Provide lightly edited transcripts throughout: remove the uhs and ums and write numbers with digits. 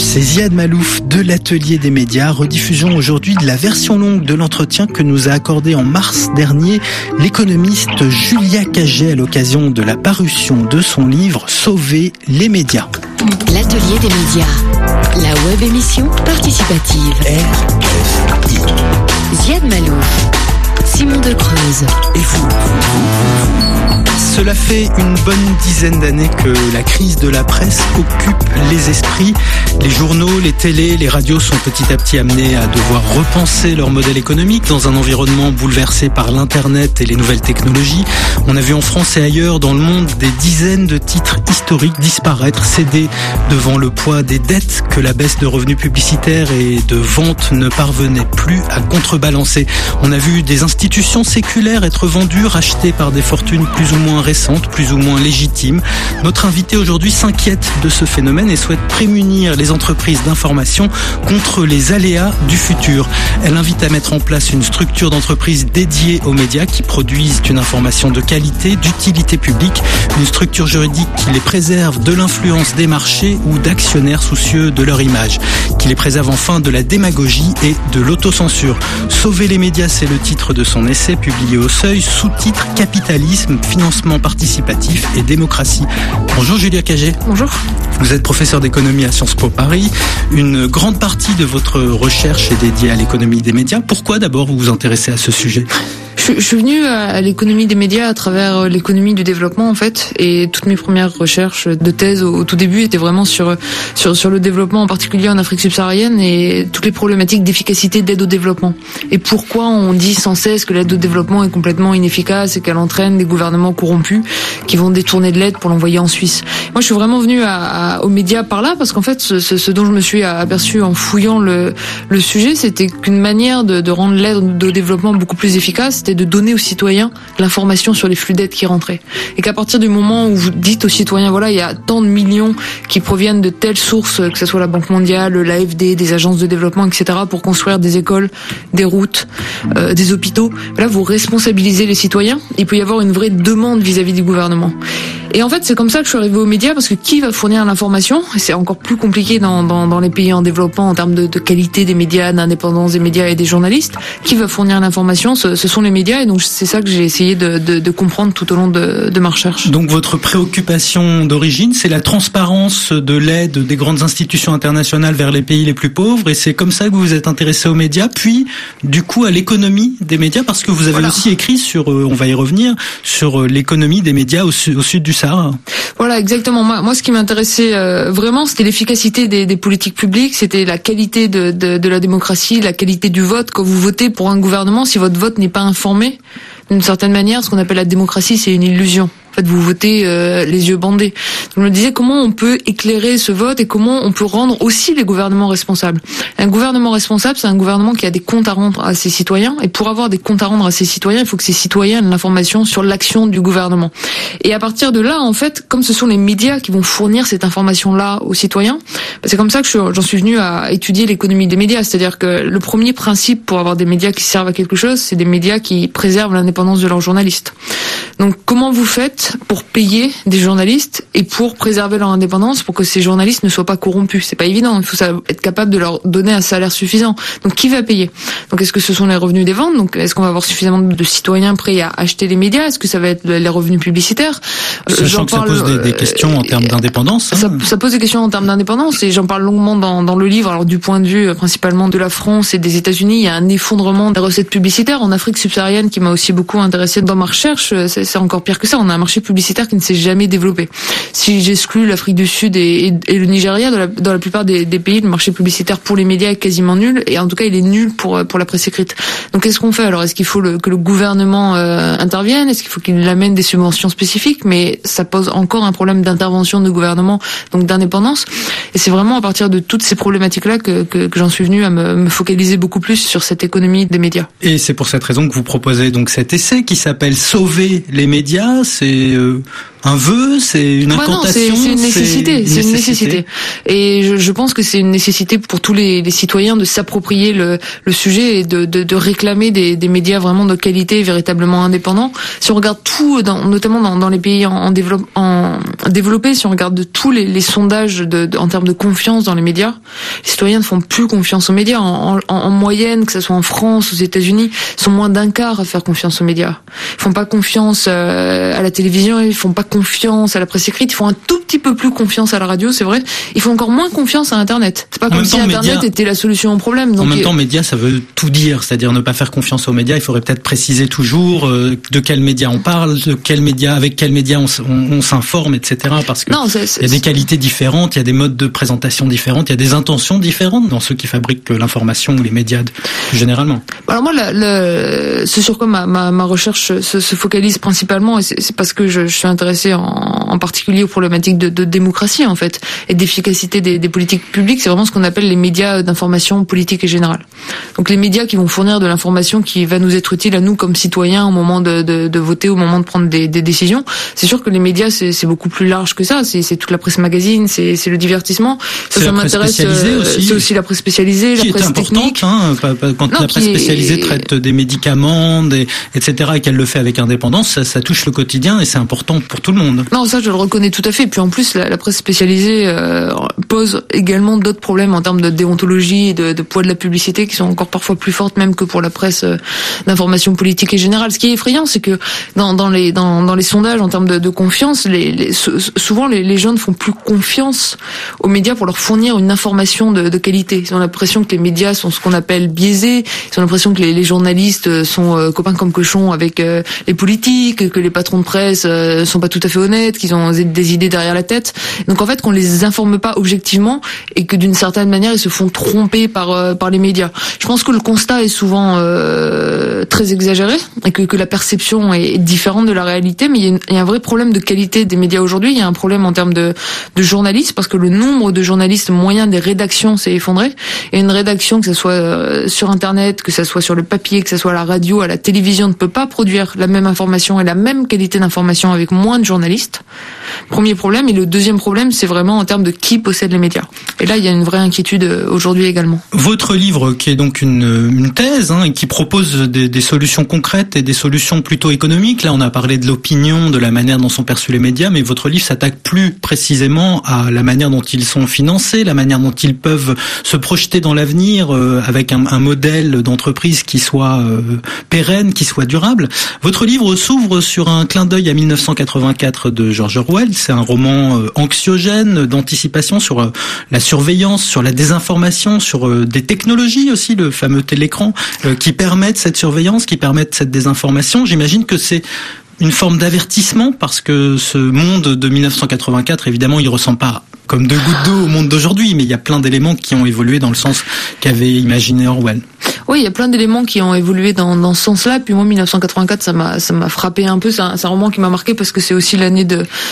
C'est Ziad Malouf de l'Atelier des médias. Rediffusion aujourd'hui de la version longue de l'entretien que nous a accordé en mars dernier l'économiste Julia Cagé à l'occasion de la parution de son livre Sauver les médias. L'Atelier des médias, la web émission participative. RFI. Ziad Malouf, Simon de Creuse. Et vous. Cela fait une bonne dizaine d'années que la crise de la presse occupe les esprits. Les journaux, les télés, les radios sont petit à petit amenés à devoir repenser leur modèle économique dans un environnement bouleversé par l'Internet et les nouvelles technologies. On a vu en France et ailleurs dans le monde des dizaines de titres historiques disparaître, céder devant le poids des dettes que la baisse de revenus publicitaires et de ventes ne parvenait plus à contrebalancer. On a vu des institutions séculaires être vendues, rachetées par des fortunes plus ou moins récentes, plus ou moins légitimes. Notre invité aujourd'hui s'inquiète de ce phénomène et souhaite prémunir les entreprises d'information contre les aléas du futur. Elle invite à mettre en place une structure d'entreprise dédiée aux médias qui produisent une information de qualité, d'utilité publique, une structure juridique qui les préserve de l'influence des marchés ou d'actionnaires soucieux de leur image, qui les préserve enfin de la démagogie et de l'autocensure. Sauver les médias, c'est le titre de son essai publié au Seuil, sous-titre Capitalisme, financement participatif et démocratie. Bonjour Julia Cagé. Bonjour. Vous êtes professeur d'économie à Sciences Po Paris. Une grande partie de votre recherche est dédiée à l'économie des médias. Pourquoi d'abord vous vous intéressez à ce sujet ? Je suis venue à l'économie des médias à travers l'économie du développement en fait, et toutes mes premières recherches de thèse au tout début étaient vraiment sur le développement, en particulier en Afrique subsaharienne, et toutes les problématiques d'efficacité d'aide au développement. Et pourquoi on dit sans cesse que l'aide au développement est complètement inefficace et qu'elle entraîne des gouvernements corrompus qui vont détourner de l'aide pour l'envoyer en Suisse. Moi, je suis vraiment venue aux médias par là parce qu'en fait, ce dont je me suis aperçu en fouillant le sujet, c'était qu'une manière de rendre l'aide au développement beaucoup plus efficace, c'était de donner aux citoyens l'information sur les flux d'aide qui rentraient. Et qu'à partir du moment où vous dites aux citoyens, voilà, il y a tant de millions qui proviennent de telles sources, que ce soit la Banque mondiale, l'AFD, des agences de développement, etc., pour construire des écoles, des routes, des hôpitaux, là, vous responsabilisez les citoyens. Il peut y avoir une vraie demande vis-à-vis du gouvernement. Et en fait, c'est comme ça que je suis arrivée aux médias, parce que qui va fournir l'information ? C'est encore plus compliqué dans les pays en développement en termes de qualité des médias, d'indépendance des médias et des journalistes. Qui va fournir l'information ? Ce sont les médias, et donc c'est ça que j'ai essayé de comprendre tout au long de ma recherche. Donc votre préoccupation d'origine, c'est la transparence de l'aide des grandes institutions internationales vers les pays les plus pauvres, et c'est comme ça que vous vous êtes intéressé aux médias, puis du coup à l'économie des médias, parce que vous avez aussi écrit sur, on va y revenir, sur l'économie des médias au sud du Sahara. Voilà, exactement. Moi, ce qui m'intéressait vraiment, c'était l'efficacité des politiques publiques, c'était la qualité de la démocratie, la qualité du vote. Quand vous votez pour un gouvernement, si votre vote n'est pas informé, d'une certaine manière, ce qu'on appelle la démocratie, c'est une illusion. En fait, vous votez les yeux bandés. Donc, je me disais comment on peut éclairer ce vote et comment on peut rendre aussi les gouvernements responsables. Un gouvernement responsable, c'est un gouvernement qui a des comptes à rendre à ses citoyens. Et pour avoir des comptes à rendre à ses citoyens, il faut que ces citoyens aient l'information sur l'action du gouvernement. Et à partir de là, en fait, comme ce sont les médias qui vont fournir cette information-là aux citoyens, c'est comme ça que j'en suis venue à étudier l'économie des médias. C'est-à-dire que le premier principe pour avoir des médias qui servent à quelque chose, c'est des médias qui préservent l'indépendance de leurs journalistes. Donc, comment vous faites pour payer des journalistes et pour préserver leur indépendance, pour que ces journalistes ne soient pas corrompus? C'est pas évident. Il faut être capable de leur donner un salaire suffisant. Donc, qui va payer? Donc, est-ce que ce sont les revenus des ventes? Donc, est-ce qu'on va avoir suffisamment de citoyens prêts à acheter les médias? Est-ce que ça va être les revenus publicitaires? Sachant que ça pose des questions en termes d'indépendance. Ça pose des questions en termes d'indépendance, et j'en parle longuement dans le livre. Alors, du point de vue principalement de la France et des États-Unis, il y a un effondrement des recettes publicitaires. En Afrique subsaharienne, qui m'a aussi beaucoup intéressé dans ma recherche, c'est encore pire que ça. On a un marché publicitaire qui ne s'est jamais développé. Si j'exclus l'Afrique du Sud et le Nigeria, dans la plupart des pays, le marché publicitaire pour les médias est quasiment nul, et en tout cas il est nul pour la presse écrite. Donc qu'est-ce qu'on fait alors? Est-ce qu'il faut que le gouvernement intervienne? Est-ce qu'il faut qu'il amène des subventions spécifiques? Mais ça pose encore un problème d'intervention de gouvernement, donc d'indépendance. Et c'est vraiment à partir de toutes ces problématiques-là que j'en suis venue à me focaliser beaucoup plus sur cette économie des médias. Et c'est pour cette raison que vous proposez donc cet essai qui s'appelle Sauver les médias. C'est c'est un vœu, c'est une incantation? Non, c'est une nécessité. Et je pense que c'est une nécessité pour tous les citoyens de s'approprier le sujet et de réclamer des médias vraiment de qualité, véritablement indépendants. Si on regarde tout, notamment dans les pays en développés, si on regarde tous les sondages en termes de confiance dans les médias, les citoyens ne font plus confiance aux médias. En moyenne, que ce soit en France, aux États-Unis, ils sont moins d'un quart à faire confiance aux médias. Ils font pas confiance à la télévision, ils font pas confiance à la presse écrite, ils font un tout petit peu plus confiance à la radio, c'est vrai. Ils font encore moins confiance à Internet. C'est pas comme si Internet était la solution au problème. Donc en même temps, médias, ça veut tout dire, c'est-à-dire ne pas faire confiance aux médias. Il faudrait peut-être préciser toujours de quels médias on parle, avec quels médias on s'informe, etc. Parce que il y a des qualités différentes, il y a des modes de présentation différents, il y a des intentions différentes dans ceux qui fabriquent l'information ou les médias généralement. Alors moi, ce sur quoi ma recherche se focalise principalement, et c'est parce que je suis intéressé en particulier aux problématiques de démocratie en fait et d'efficacité des politiques publiques, c'est vraiment ce qu'on appelle les médias d'information politique et générale. Donc les médias qui vont fournir de l'information qui va nous être utile à nous comme citoyens au moment de voter, au moment de prendre des décisions. C'est sûr que les médias c'est beaucoup plus large que ça, c'est toute la presse magazine, c'est le divertissement. Ça m'intéresse. C'est aussi la presse spécialisée, la presse technique. Quand la presse spécialisée traite des médicaments, etc. et qu'elle le fait avec indépendance, ça touche le quotidien et c'est important pour tout le monde. Non, ça je le reconnais tout à fait. Puis en plus, la presse spécialisée pose également d'autres problèmes en termes de déontologie et de poids de la publicité qui sont encore parfois plus fortes même que pour la presse d'information politique et générale. Ce qui est effrayant, c'est que dans les sondages en termes de confiance, souvent les gens ne font plus confiance aux médias pour leur fournir une information de qualité. Ils ont l'impression que les médias sont ce qu'on appelle biaisés. Ils ont l'impression que les journalistes sont copains comme cochons avec les politiques, que les patrons de presse sont pas tout à fait honnêtes, qu'ils ont des idées derrière la tête. Donc en fait, qu'on les informe pas objectivement et que d'une certaine manière, ils se font tromper par les médias. Je pense que le constat est souvent très exagéré et que la perception est différente de la réalité, mais il y a un vrai problème de qualité des médias aujourd'hui. Il y a un problème en termes de journalistes parce que le nombre de journalistes moyens des rédactions s'est effondré. Et une rédaction, que ce soit sur Internet, que ce soit sur le papier, que ce soit à la radio, à la télévision, ne peut pas produire la même information et la même qualité d'information avec moins de journalistes. Premier problème. Et le deuxième problème, c'est vraiment en termes de qui possède les médias. Et là, il y a une vraie inquiétude aujourd'hui également. Votre livre, qui est donc une thèse, et qui propose des solutions concrètes et des solutions plutôt économiques. Là, on a parlé de l'opinion, de la manière dont sont perçus les médias, mais votre livre s'attaque plus précisément à la manière dont ils sont financés, la manière dont ils peuvent se projeter dans l'avenir avec un modèle d'entreprise qui soit pérenne, qui soit durable. Votre livre s'ouvre sur un clin d'œil à 1984 de George Orwell. C'est un roman anxiogène, d'anticipation sur la surveillance, sur la désinformation, sur des technologies aussi, le fameux télécran, qui permettent cette surveillance, qui permettent cette désinformation. J'imagine que c'est une forme d'avertissement parce que ce monde de 1984, évidemment, il ressemble pas comme deux gouttes d'eau au monde d'aujourd'hui, mais il y a plein d'éléments qui ont évolué dans le sens qu'avait imaginé Orwell. Oui, il y a plein d'éléments qui ont évolué dans ce sens-là. Puis moi, 1984, ça m'a frappé un peu. C'est un roman qui m'a marqué parce que c'est aussi l'année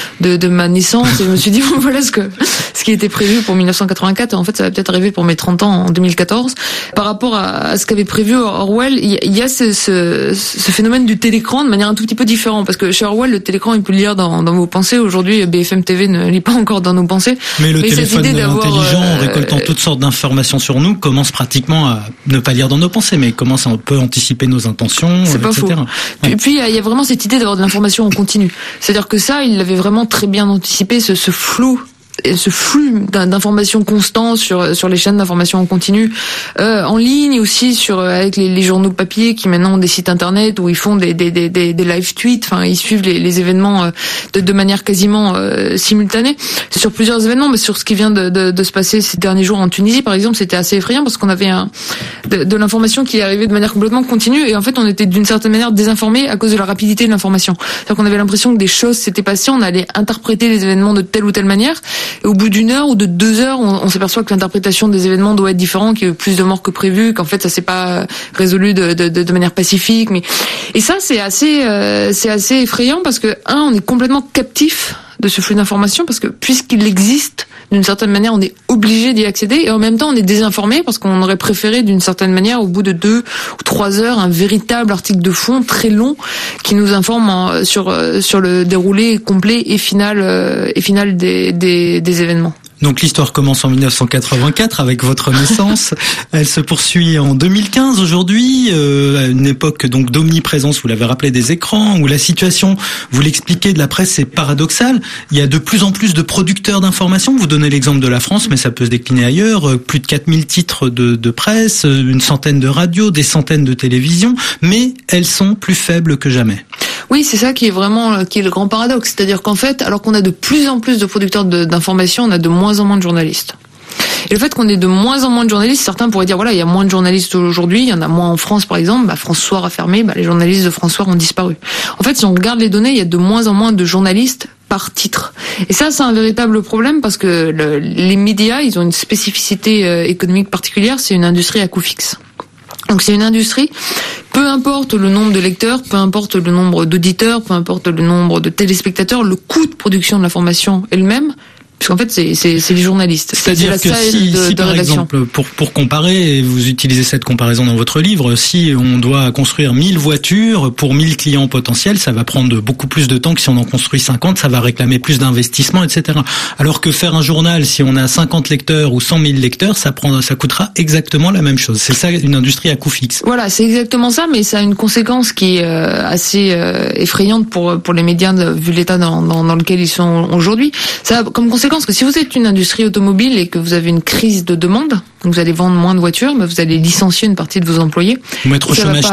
de ma naissance. Et je me suis dit, bon, voilà ce qui était prévu pour 1984. Et en fait, ça va peut-être arriver pour mes 30 ans en 2014. Par rapport à ce qu'avait prévu Orwell, il y a ce phénomène du télécran de manière un tout petit peu différente. Parce que chez Orwell, le télécran, il peut lire dans vos pensées. Aujourd'hui, BFM TV ne lit pas encore dans nos pensées. Mais le téléphone intelligent, en récoltant toutes sortes d'informations sur nous, commence pratiquement à ne pas lire dans nos pensées, mais commence à un peu anticiper nos intentions, c'est pas etc. Faux. Ouais. Puis il y a vraiment cette idée d'avoir de l'information en continu. C'est-à-dire que ça, il l'avait vraiment très bien anticipé, ce flou. Et ce flux d'informations constant sur les chaînes d'information en continu, en ligne aussi avec les journaux papier qui maintenant ont des sites internet où ils font des live tweets, enfin ils suivent les événements de manière quasiment simultanée. C'est sur plusieurs événements, mais sur ce qui vient de se passer ces derniers jours en Tunisie par exemple, c'était assez effrayant parce qu'on avait de l'information qui arrivait de manière complètement continue et en fait on était d'une certaine manière désinformés à cause de la rapidité de l'information. C'est-à-dire qu'on avait l'impression que des choses s'étaient passées, on allait interpréter les événements de telle ou telle manière. Et au bout d'une heure ou de 2 heures, on s'aperçoit que l'interprétation des événements doit être différente, qu'il y a eu plus de morts que prévu, qu'en fait ça s'est pas résolu de manière pacifique. Et ça c'est assez effrayant parce que on est complètement captif de ce flux d'informations parce que puisqu'il existe, d'une certaine manière, on est obligé d'y accéder et en même temps, on est désinformé parce qu'on aurait préféré, d'une certaine manière, au bout de 2 ou 3 heures, un véritable article de fond très long qui nous informe sur le déroulé complet et final des événements. Donc l'histoire commence en 1984 avec votre naissance. Elle se poursuit en 2015 aujourd'hui, à une époque donc d'omniprésence, vous l'avez rappelé, des écrans, où la situation, vous l'expliquez, de la presse est paradoxale. Il y a de plus en plus de producteurs d'informations. Vous donnez l'exemple de la France, mais ça peut se décliner ailleurs. Plus de 4000 titres de presse, une centaine de radios, des centaines de télévisions, mais elles sont plus faibles que jamais. Oui, c'est ça qui est le grand paradoxe. C'est-à-dire qu'en fait, alors qu'on a de plus en plus de producteurs d'informations, on a de moins en moins de journalistes. Et le fait qu'on ait de moins en moins de journalistes, certains pourraient dire, voilà, il y a moins de journalistes aujourd'hui, il y en a moins en France par exemple, France Soir a fermé, les journalistes de France Soir ont disparu. En fait, si on regarde les données, il y a de moins en moins de journalistes par titre. Et ça, c'est un véritable problème parce que les médias, ils ont une spécificité économique particulière, c'est une industrie à coût fixe. Donc c'est une industrie, peu importe le nombre de lecteurs, peu importe le nombre d'auditeurs, peu importe le nombre de téléspectateurs, le coût de production de l'information est le même. Puisqu'en fait, c'est les journalistes. C'est-à-dire que si par exemple, pour comparer, et vous utilisez cette comparaison dans votre livre, si on doit construire 1000 voitures pour 1000 clients potentiels, ça va prendre beaucoup plus de temps que si on en construit 50, ça va réclamer plus d'investissement, etc. Alors que faire un journal, si on a 50 lecteurs ou 100 000 lecteurs, ça coûtera exactement la même chose. C'est ça, une industrie à coût fixe. Voilà, c'est exactement ça, mais ça a une conséquence qui est assez effrayante pour les médias, vu l'état dans lequel ils sont aujourd'hui. Ça a comme conséquence que si vous êtes une industrie automobile et que vous avez une crise de demande, donc vous allez vendre moins de voitures, mais vous allez licencier une partie de vos employés. Ou mettre au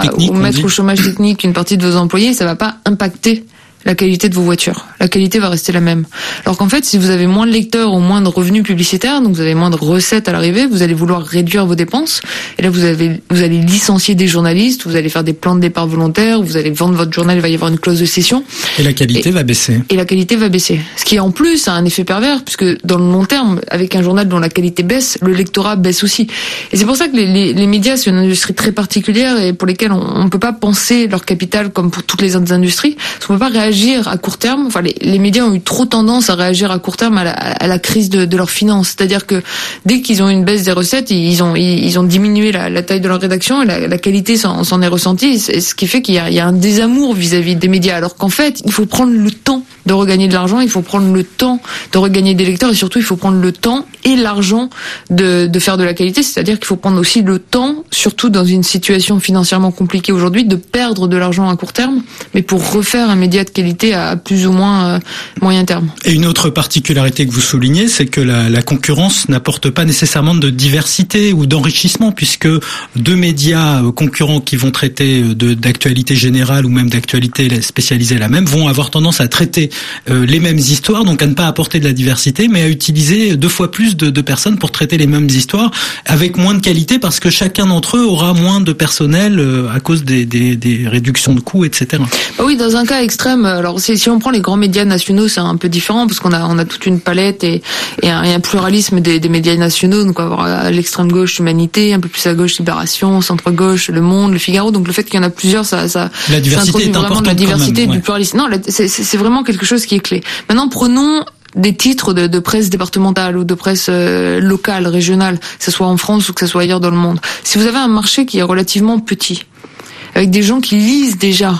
chômage technique une partie de vos employés, ça va pas impacter la qualité de vos voitures. La qualité va rester la même. Alors qu'en fait, si vous avez moins de lecteurs ou moins de revenus publicitaires, donc vous avez moins de recettes à l'arrivée, vous allez vouloir réduire vos dépenses. Et là, vous allez licencier des journalistes, vous allez faire des plans de départ volontaires, vous allez vendre votre journal, il va y avoir une clause de cession. Et la qualité va baisser. Et la qualité va baisser. Ce qui, en plus, a un effet pervers, puisque dans le long terme, avec un journal dont la qualité baisse, le lectorat baisse aussi. Et c'est pour ça que les médias, c'est une industrie très particulière et pour lesquelles on ne peut pas penser leur capital comme pour toutes les autres industries. Parce qu'on ne peut pas réagir à court terme. Enfin, les médias ont eu trop tendance à réagir à court terme à la crise de leurs finances. C'est-à-dire que dès qu'ils ont une baisse des recettes, ils ont diminué la taille de leur rédaction et la qualité s'en est ressentie. Ce qui fait qu'il y a un désamour vis-à-vis des médias. Alors qu'en fait, il faut prendre le temps de regagner de l'argent, il faut prendre le temps de regagner des lecteurs et surtout il faut prendre le temps et l'argent de faire de la qualité. C'est-à-dire qu'il faut prendre aussi le temps, surtout dans une situation financièrement compliquée aujourd'hui, de perdre de l'argent à court terme, mais pour refaire un média de qualité à plus ou moins moyen terme. Et une autre particularité que vous soulignez, c'est que la concurrence n'apporte pas nécessairement de diversité ou d'enrichissement, puisque deux médias concurrents qui vont traiter d'actualité générale ou même d'actualité spécialisée la même vont avoir tendance à traiter les mêmes histoires, donc à ne pas apporter de la diversité, mais à utiliser 2 fois plus de personnes pour traiter les mêmes histoires avec moins de qualité, parce que chacun d'entre eux aura moins de personnel à cause des réductions de coûts, etc. Oui, dans un cas extrême, alors si on prend les grands médias nationaux, c'est un peu différent parce qu'on a toute une palette et un pluralisme des médias nationaux. Donc on va avoir à l'extrême gauche Humanité, un peu plus à gauche Libération, centre gauche Le Monde, Le Figaro. Donc le fait qu'il y en a plusieurs, ça la diversité est vraiment de la diversité, même, ouais. Du pluralisme. Non, c'est vraiment quelque chose qui est clé. Maintenant, prenons des titres de presse départementale ou de presse locale, régionale, que ce soit en France ou que ce soit ailleurs dans le monde. Si vous avez un marché qui est relativement petit, avec des gens qui lisent déjà,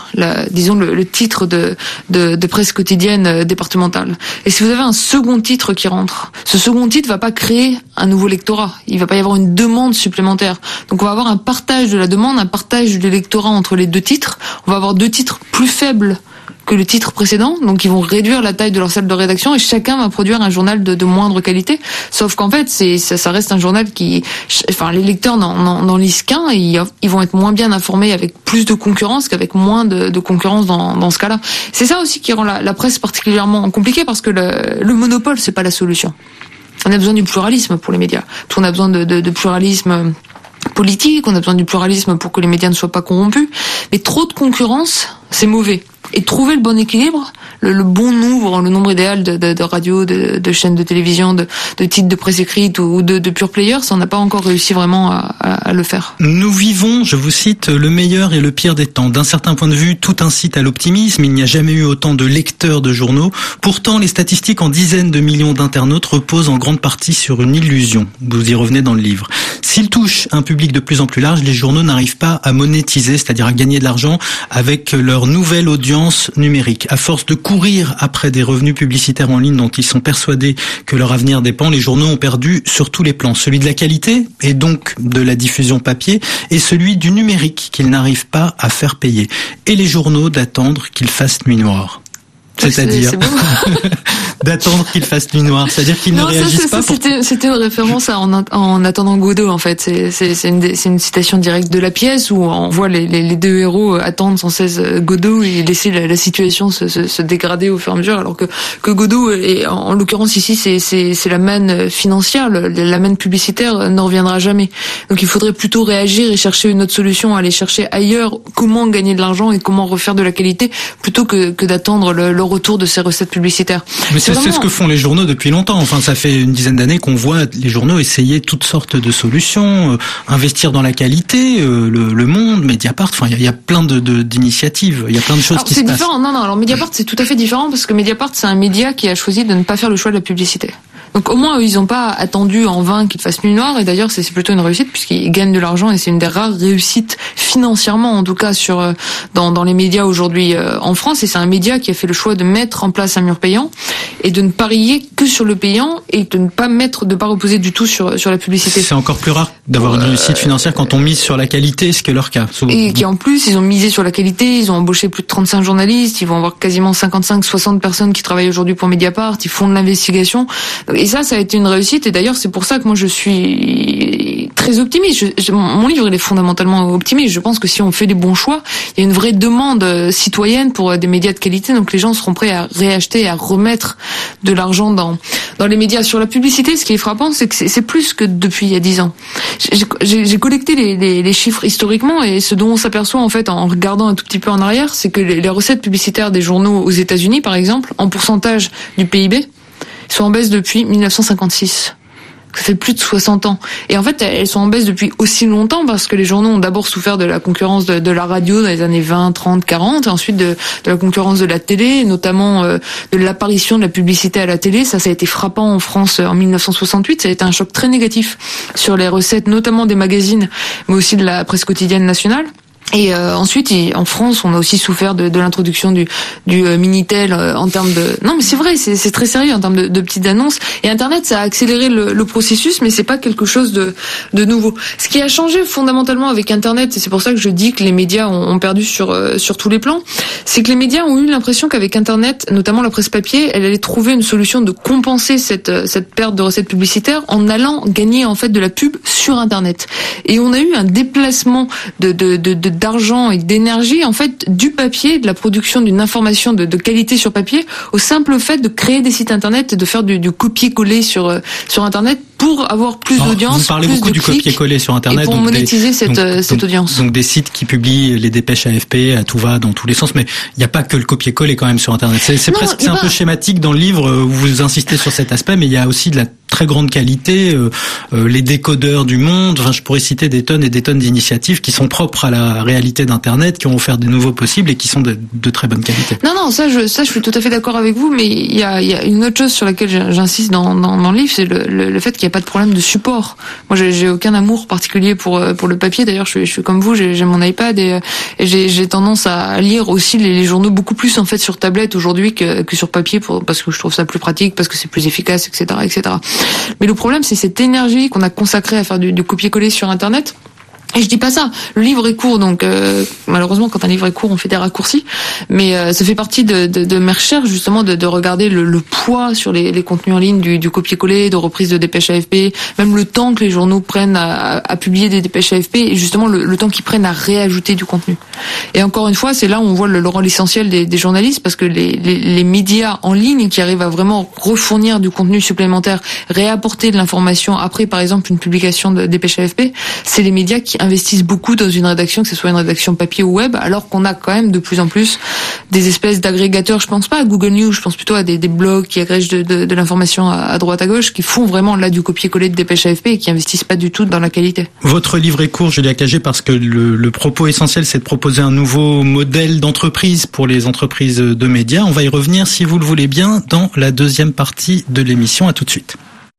le titre de presse quotidienne départementale. Et si vous avez un second titre qui rentre, ce second titre va pas créer un nouveau lectorat. Il va pas y avoir une demande supplémentaire. Donc on va avoir un partage de la demande, un partage du lectorat entre les deux titres. On va avoir 2 titres plus faibles que le titre précédent, donc ils vont réduire la taille de leur salle de rédaction et chacun va produire un journal de moindre qualité. Sauf qu'en fait, ça reste un journal les lecteurs n'en lisent qu'un et ils vont être moins bien informés avec plus de concurrence qu'avec moins de concurrence dans ce cas-là. C'est ça aussi qui rend la presse particulièrement compliquée parce que le monopole, c'est pas la solution. On a besoin du pluralisme pour les médias. On a besoin de pluralisme politique, on a besoin du pluralisme pour que les médias ne soient pas corrompus. Mais trop de concurrence, c'est mauvais. et trouver le bon équilibre, le bon nombre, le nombre idéal de radios, de chaînes de télévision, de titres de presse écrite ou de pure players, on n'a pas encore réussi vraiment à le faire. Nous vivons, je vous cite, le meilleur et le pire des temps. D'un certain point de vue, tout incite à l'optimisme. Il n'y a jamais eu autant de lecteurs de journaux. Pourtant, les statistiques en dizaines de millions d'internautes reposent en grande partie sur une illusion. Vous y revenez dans le livre. S'ils touchent un public de plus en plus large, les journaux n'arrivent pas à monétiser, c'est-à-dire à gagner de l'argent avec leur nouvelle audience numérique. À force de courir après des revenus publicitaires en ligne dont ils sont persuadés que leur avenir dépend, les journaux ont perdu sur tous les plans. Celui de la qualité, et donc de la diffusion papier, et celui du numérique qu'ils n'arrivent pas à faire payer. Et les journaux d'attendre qu'ils fassent nuit noire. C'est-à-dire d'attendre qu'il fasse nuit noire, c'est-à-dire qu'ils ne réagissent pas. C'était une référence à en attendant Godot en fait. C'est une citation directe de la pièce où on voit les deux héros attendre sans cesse Godot et laisser la situation se dégrader au fur et à mesure, alors que Godot, et en l'occurrence ici c'est la manne financière, la manne publicitaire ne reviendra jamais. Donc il faudrait plutôt réagir et chercher une autre solution, aller chercher ailleurs comment gagner de l'argent et comment refaire de la qualité plutôt que d'attendre le retour de ces recettes publicitaires. Mais c'est ce que font les journaux depuis longtemps. Enfin, ça fait une dizaine d'années qu'on voit les journaux essayer toutes sortes de solutions, investir dans la qualité, le Monde, Mediapart. Enfin, il y a plein d'initiatives. Il y a plein de choses qui se passent. C'est différent. Non. Alors Mediapart, c'est tout à fait différent parce que Mediapart, c'est un média qui a choisi de ne pas faire le choix de la publicité. Donc au moins, ils n'ont pas attendu en vain qu'ils fassent nuit noire, et d'ailleurs c'est plutôt une réussite puisqu'ils gagnent de l'argent et c'est une des rares réussites financièrement, en tout cas dans les médias aujourd'hui en France, et c'est un média qui a fait le choix de mettre en place un mur payant et de ne parier que sur le payant et de ne pas reposer du tout sur la publicité. C'est encore plus rare d'avoir une réussite financière quand on mise sur la qualité, ce qui est leur cas. Et qui en plus, ils ont misé sur la qualité, ils ont embauché plus de 35 journalistes, ils vont avoir quasiment 55-60 personnes qui travaillent aujourd'hui pour Mediapart, ils font de l'investigation. Et ça a été une réussite, et d'ailleurs c'est pour ça que moi je suis très optimiste. Mon livre il est fondamentalement optimiste. Je pense que si on fait les bons choix, il y a une vraie demande citoyenne pour des médias de qualité, donc les gens seront prêts à réacheter et à remettre de l'argent dans les médias. Sur la publicité, ce qui est frappant, c'est que c'est plus que depuis il y a 10 ans. J'ai collecté les chiffres historiquement, et ce dont on s'aperçoit en fait en regardant un tout petit peu en arrière, c'est que les recettes publicitaires des journaux aux États-Unis par exemple, en pourcentage du PIB, sont en baisse depuis 1956. Ça fait plus de 60 ans. Et en fait, elles sont en baisse depuis aussi longtemps parce que les journaux ont d'abord souffert de la concurrence de la radio dans les années 20, 30, 40, et ensuite de la concurrence de la télé, notamment de l'apparition de la publicité à la télé. Ça a été frappant en France en 1968. Ça a été un choc très négatif sur les recettes, notamment des magazines, mais aussi de la presse quotidienne nationale. Et ensuite, en France, on a aussi souffert de l'introduction du Minitel en termes de... Non, mais c'est vrai, c'est très sérieux en termes de petites annonces. Et Internet, ça a accéléré le processus, mais c'est pas quelque chose de nouveau. Ce qui a changé fondamentalement avec Internet, et c'est pour ça que je dis que les médias ont perdu sur tous les plans, c'est que les médias ont eu l'impression qu'avec Internet, notamment la presse papier, elle allait trouver une solution de compenser cette perte de recettes publicitaires en allant gagner en fait de la pub sur Internet. Et on a eu un déplacement d'argent et d'énergie en fait du papier, de la production d'une information de qualité sur papier, au simple fait de créer des sites Internet et de faire du copier-coller sur Internet pour avoir plus d'audience. Vous parlez beaucoup du copier-coller sur Internet, et pour monétiser cette audience. Donc des sites qui publient les dépêches AFP à tout va dans tous les sens, mais il n'y a pas que le copier-coller quand même sur Internet. C'est un peu schématique dans le livre où vous insistez sur cet aspect, mais il y a aussi de la très grande qualité, les décodeurs du Monde. Enfin, je pourrais citer des tonnes et des tonnes d'initiatives qui sont propres à la réalité d'Internet, qui ont offert des nouveaux possibles et qui sont de très bonne qualité. Non, ça je suis tout à fait d'accord avec vous, mais il y a une autre chose sur laquelle j'insiste dans le livre, c'est le fait qu'il n'y a pas de problème de support. Moi, j'ai aucun amour particulier pour le papier. D'ailleurs, je suis comme vous, j'ai mon iPad et j'ai tendance à lire aussi les journaux beaucoup plus en fait sur tablette aujourd'hui que sur papier, parce que je trouve ça plus pratique, parce que c'est plus efficace, etc. Mais le problème, c'est cette énergie qu'on a consacrée à faire du copier-coller sur Internet. Et je dis pas ça. Le livre est court, donc malheureusement, quand un livre est court, on fait des raccourcis. Mais ça fait partie de mes recherches, justement, de regarder le poids sur les contenus en ligne du copier-coller, de reprise de dépêches AFP, même le temps que les journaux prennent à publier des dépêches AFP, et justement le temps qu'ils prennent à réajouter du contenu. Et encore une fois, c'est là où on voit le rôle essentiel des journalistes, parce que les médias en ligne qui arrivent à vraiment refournir du contenu supplémentaire, réapporter de l'information après, par exemple, une publication de dépêche AFP, c'est les médias qui investissent beaucoup dans une rédaction, que ce soit une rédaction papier ou web, alors qu'on a quand même de plus en plus des espèces d'agrégateurs. Je pense pas à Google News, je pense plutôt à des blogs qui agrègent de l'information à droite à gauche, qui font vraiment là du copier-coller de Dépêche AFP et qui investissent pas du tout dans la qualité. Votre livre est court, Julia Cagé, parce que le propos essentiel, c'est de proposer un nouveau modèle d'entreprise pour les entreprises de médias. On va y revenir, si vous le voulez bien, dans la deuxième partie de l'émission. À tout de suite.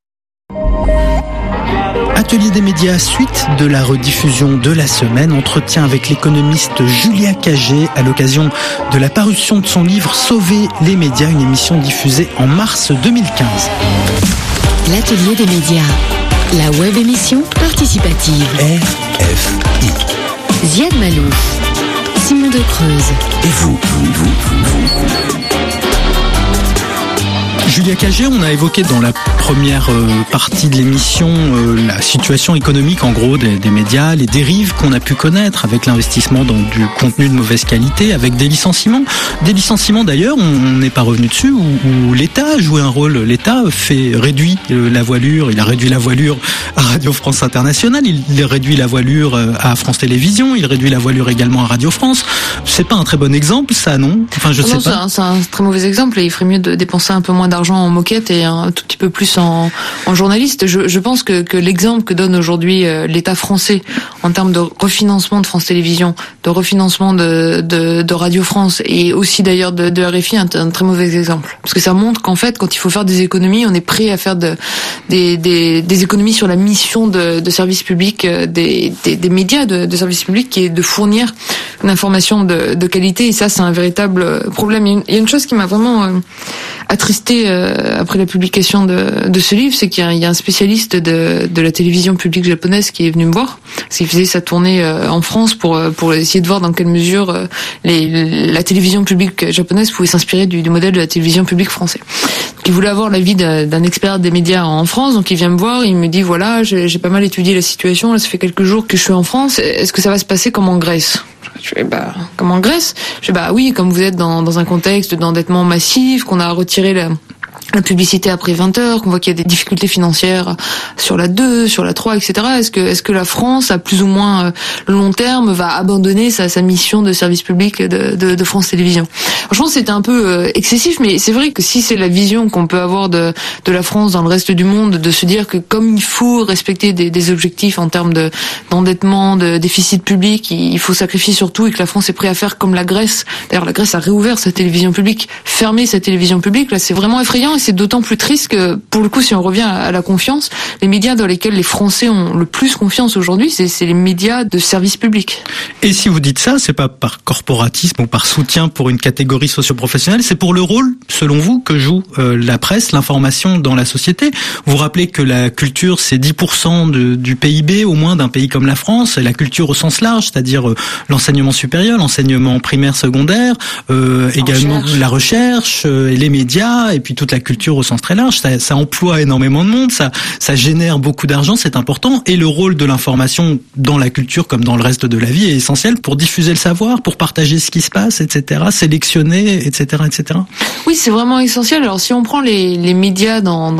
Atelier des médias, suite de la rediffusion de la semaine, entretien avec l'économiste Julia Cagé à l'occasion de la parution de son livre Sauver les médias, une émission diffusée en mars 2015. L'Atelier des médias, la web émission participative. RFI. Ziad Malouf, Simon de Creuse. Et vous. Julia Cagé, on a évoqué dans la première partie de l'émission la situation économique en gros des médias, les dérives qu'on a pu connaître avec l'investissement dans du contenu de mauvaise qualité, avec des licenciements. Des licenciements d'ailleurs, on n'est pas revenu dessus, où l'État a joué un rôle. L'État réduit la voilure, il a réduit la voilure à Radio France Internationale, il réduit la voilure à France Télévisions, il réduit la voilure également à Radio France. C'est pas un très bon exemple, ça, non? Enfin, je sais pas. C'est un très mauvais exemple et il ferait mieux de dépenser un peu moins d'argent en moquette et un tout petit peu plus en journaliste. Je pense que l'exemple que donne aujourd'hui l'État français en termes de refinancement de France Télévisions, de refinancement de Radio France et aussi d'ailleurs de RFI, un très mauvais exemple. Parce que ça montre qu'en fait, quand il faut faire des économies, on est prêt à faire des économies sur la mission de service public des médias de service public, qui est de fournir une information de qualité. Et ça, c'est un véritable problème. Il y a une chose qui m'a vraiment attristé après la publication de ce livre, c'est qu'il y a un spécialiste de la télévision publique japonaise qui est venu me voir, parce qu'il faisait sa tournée en France pour essayer de voir dans quelle mesure la télévision publique japonaise pouvait s'inspirer du modèle de la télévision publique français. Donc, il voulait avoir l'avis d'un expert des médias en France, donc il vient me voir, il me dit voilà, j'ai pas mal étudié la situation, là ça fait quelques jours que je suis en France, est-ce que ça va se passer comme en Grèce? Je fais comme en Grèce? Je fais oui, comme vous êtes dans un contexte d'endettement massif, qu'on a retiré la publicité après 20h, qu'on voit qu'il y a des difficultés financières sur la 2, sur la 3, etc. Est-ce que la France, à plus ou moins long terme, va abandonner sa mission de service public de France Télévisions? Franchement, c'était un peu excessif, mais c'est vrai que si c'est la vision qu'on peut avoir de la France dans le reste du monde, de se dire que comme il faut respecter des objectifs en termes d'endettement, de déficit public, il faut sacrifier surtout, et que la France est prête à faire comme la Grèce. D'ailleurs, la Grèce a réouvert sa télévision publique, fermé sa télévision publique. Là, c'est vraiment effrayant. Et c'est d'autant plus triste que, pour le coup, si on revient à la confiance, les médias dans lesquels les Français ont le plus confiance aujourd'hui, c'est les médias de service public. Et si vous dites ça, c'est pas par corporatisme ou par soutien pour une catégorie socio-professionnelle, c'est pour le rôle, selon vous, que joue la presse, l'information dans la société. Vous rappelez que la culture, c'est 10% du PIB, au moins, d'un pays comme la France, et la culture au sens large, c'est-à-dire l'enseignement supérieur, l'enseignement primaire, secondaire, également la recherche, et les médias, et puis toute la culture au sens très large, ça emploie énormément de monde, ça génère beaucoup d'argent, c'est important, et le rôle de l'information dans la culture comme dans le reste de la vie est essentiel pour diffuser le savoir, pour partager ce qui se passe, etc., sélectionner, etc., etc. Oui, c'est vraiment essentiel. Alors si on prend les médias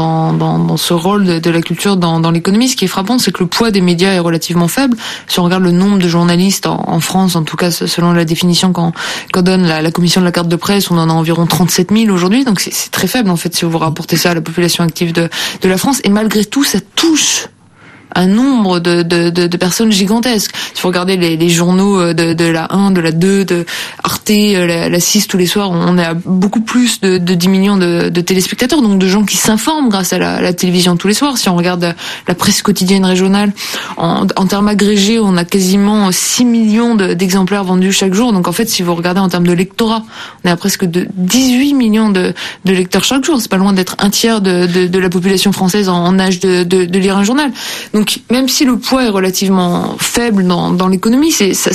dans ce rôle de la culture dans l'économie, ce qui est frappant, c'est que le poids des médias est relativement faible. Si on regarde le nombre de journalistes en France, en tout cas selon la définition qu'en donne la commission de la carte de presse, on en a environ 37 000 aujourd'hui, donc c'est très faible en fait si vous rapportez ça à la population active de la France, et malgré tout ça touche un nombre de personnes gigantesques. Si vous regardez les journaux de la 1, de la 2, de Arte, la 6 tous les soirs, on est à beaucoup plus de 10 millions de téléspectateurs, donc de gens qui s'informent grâce à la télévision tous les soirs. Si on regarde la presse quotidienne régionale, en termes agrégés, on a quasiment 6 millions d'exemplaires vendus chaque jour. Donc en fait, si vous regardez en termes de lectorat, on est à presque de 18 millions de lecteurs chaque jour. C'est pas loin d'être un tiers de la population française en âge de lire un journal. Donc même si le poids est relativement faible dans l'économie,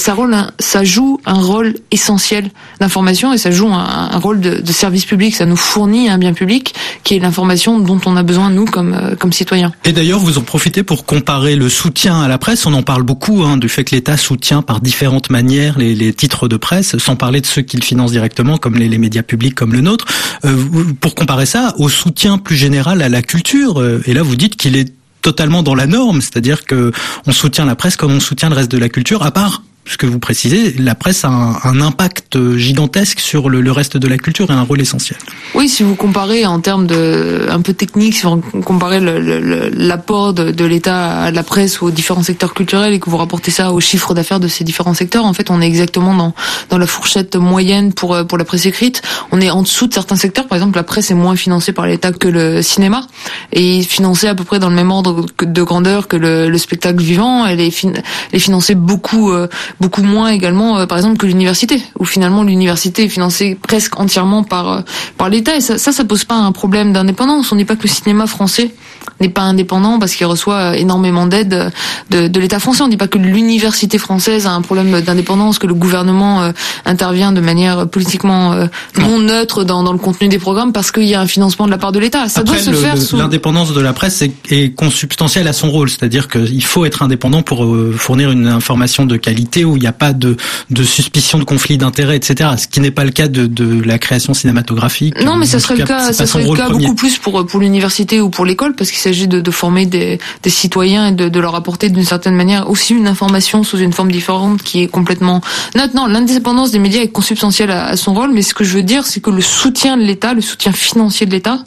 ça joue un rôle essentiel d'information, et ça joue un rôle de service public. Ça nous fournit un bien public qui est l'information dont on a besoin, nous, comme citoyens. Et d'ailleurs, vous en profitez pour comparer le soutien à la presse. On en parle beaucoup, du fait que l'État soutient par différentes manières les titres de presse, sans parler de ceux qu'il finance directement, comme les médias publics comme le nôtre. Pour comparer ça au soutien plus général à la culture, et là vous dites qu'il est totalement dans la norme, c'est-à-dire que on soutient la presse comme on soutient le reste de la culture, à part ce que vous précisez, la presse a un impact gigantesque sur le reste de la culture et un rôle essentiel. Oui, si vous comparez en termes un peu technique, si vous comparez l'apport de l'État à la presse ou aux différents secteurs culturels et que vous rapportez ça au chiffre d'affaires de ces différents secteurs, en fait, on est exactement dans la fourchette moyenne pour la presse écrite. On est en dessous de certains secteurs. Par exemple, la presse est moins financée par l'État que le cinéma et financée à peu près dans le même ordre de grandeur que le spectacle vivant. Elle est financée beaucoup moins également, par exemple, que l'université, où finalement l'université est financée presque entièrement par l'État. Et ça pose pas un problème d'indépendance. On dit pas que le cinéma français n'est pas indépendant parce qu'il reçoit énormément d'aide de l'État français. On dit pas que l'université française a un problème d'indépendance, que le gouvernement intervient de manière politiquement non neutre dans le contenu des programmes parce qu'il y a un financement de la part de l'État. Ça doit se faire sous... L'indépendance de la presse est consubstantielle à son rôle, c'est-à-dire qu'il faut être indépendant pour fournir une information de qualité où il n'y a pas de suspicion de conflit d'intérêts, etc. Ce qui n'est pas le cas de la création cinématographique. Non, mais ça serait le cas beaucoup plus pour l'université ou pour l'école, parce qu'il s'agit de former des citoyens et de leur apporter d'une certaine manière aussi une information sous une forme différente qui est complètement neutre. Non, l'indépendance des médias est consubstantielle à son rôle, mais ce que je veux dire, c'est que le soutien de l'État, le soutien financier de l'État,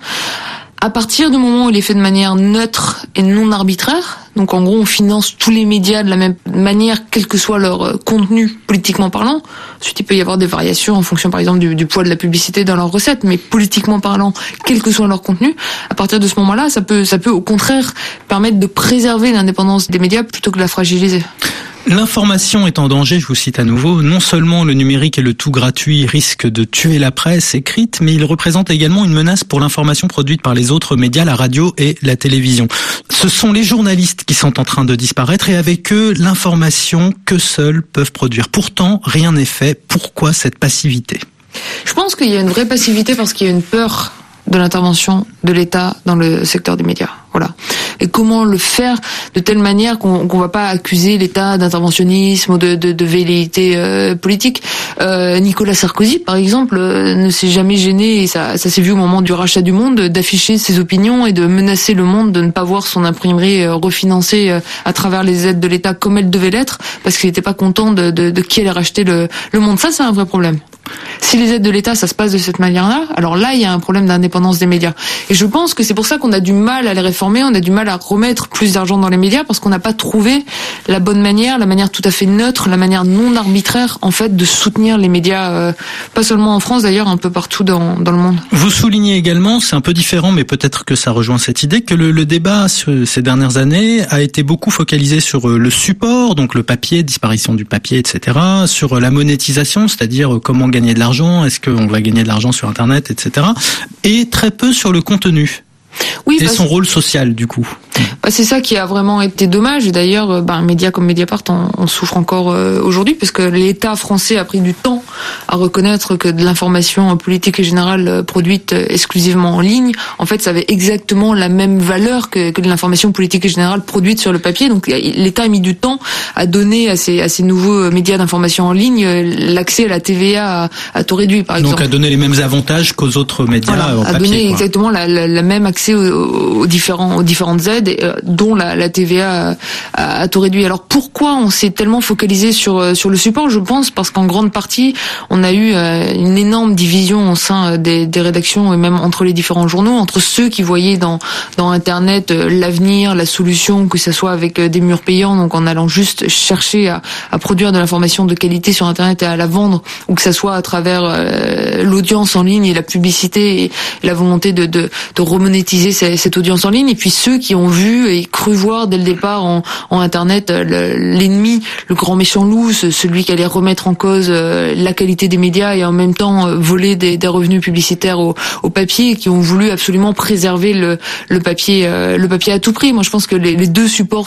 à partir du moment où il est fait de manière neutre et non arbitraire, donc en gros on finance tous les médias de la même manière, quel que soit leur contenu politiquement parlant. Ensuite il peut y avoir des variations en fonction par exemple du poids de la publicité dans leurs recettes, mais politiquement parlant, quel que soit leur contenu, à partir de ce moment-là, ça peut au contraire permettre de préserver l'indépendance des médias plutôt que de la fragiliser. L'information est en danger, je vous cite à nouveau. Non seulement le numérique et le tout gratuit risquent de tuer la presse écrite, mais il représente également une menace pour l'information produite par les autres médias, la radio et la télévision. Ce sont les journalistes qui sont en train de disparaître et avec eux, l'information que seuls peuvent produire. Pourtant, rien n'est fait. Pourquoi cette passivité ? Je pense qu'il y a une vraie passivité parce qu'il y a une peur de l'intervention de l'État dans le secteur des médias. Voilà. Et comment le faire de telle manière qu'on va pas accuser l'État d'interventionnisme ou de velléité politique. Nicolas Sarkozy, par exemple, ne s'est jamais gêné, et ça s'est vu au moment du rachat du Monde, d'afficher ses opinions et de menacer le Monde de ne pas voir son imprimerie refinancée à travers les aides de l'État comme elle devait l'être, parce qu'il n'était pas content de qui allait racheter le Monde. Ça, c'est un vrai problème. Si les aides de l'État, ça se passe de cette manière-là, alors là, il y a un problème d'indépendance des médias. Et je pense que c'est pour ça qu'on a du mal à les réformer, on a du mal à remettre plus d'argent dans les médias, parce qu'on n'a pas trouvé la bonne manière, la manière tout à fait neutre, la manière non arbitraire, en fait, de soutenir les médias, pas seulement en France d'ailleurs, un peu partout dans le monde. Vous soulignez également, c'est un peu différent, mais peut-être que ça rejoint cette idée, que le débat ces dernières années a été beaucoup focalisé sur le support, donc le papier, disparition du papier, etc., sur la monétisation, c'est-à-dire comment gagner de l'argent, est-ce qu'on va gagner de l'argent sur Internet, etc. Et très peu sur le contenu. Oui, et son rôle social, du coup. C'est ça qui a vraiment été dommage. Et d'ailleurs, un média comme Mediapart on souffre encore aujourd'hui, parce que l'État français a pris du temps à reconnaître que de l'information politique et générale produite exclusivement en ligne, en fait, ça avait exactement la même valeur que de l'information politique et générale produite sur le papier. Donc, l'État a mis du temps à donner à ces nouveaux médias d'information en ligne l'accès à la TVA à taux réduit, par exemple. Donc, à donner les mêmes avantages qu'aux autres médias en papier. À donner exactement la même accès aux différentes aides, dont la TVA à taux réduit. Alors pourquoi on s'est tellement focalisé sur le support ? Je pense parce qu'en grande partie on a eu une énorme division au sein des rédactions et même entre les différents journaux, entre ceux qui voyaient dans Internet l'avenir, la solution, que ce soit avec des murs payants, donc en allant juste chercher à produire de l'information de qualité sur Internet et à la vendre, ou que ce soit à travers l'audience en ligne et la publicité et la volonté de remonétiser cette audience en ligne, et puis ceux qui ont vu et cru voir dès le départ en Internet l'ennemi, le grand méchant loup, celui qui allait remettre en cause la qualité des médias et en même temps voler des revenus publicitaires au papier, et qui ont voulu absolument préserver le papier à tout prix. Moi, je pense que les deux supports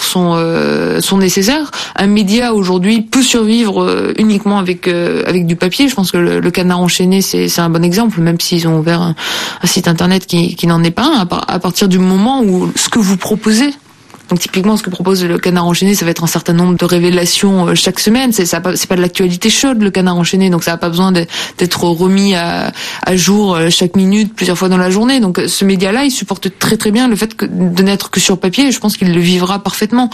sont nécessaires. Un média aujourd'hui peut survivre uniquement avec du papier. Je pense que le Canard enchaîné, c'est un bon exemple, même s'ils ont ouvert un site Internet qui n'en est pas un. À partir du moment où ce que vous proposez Donc typiquement, ce que propose le Canard enchaîné, ça va être un certain nombre de révélations chaque semaine. C'est pas de l'actualité chaude, le Canard enchaîné, donc ça n'a pas besoin d'être remis à jour chaque minute, plusieurs fois dans la journée. Donc ce média-là, il supporte très très bien le fait de n'être que sur papier, et je pense qu'il le vivra parfaitement.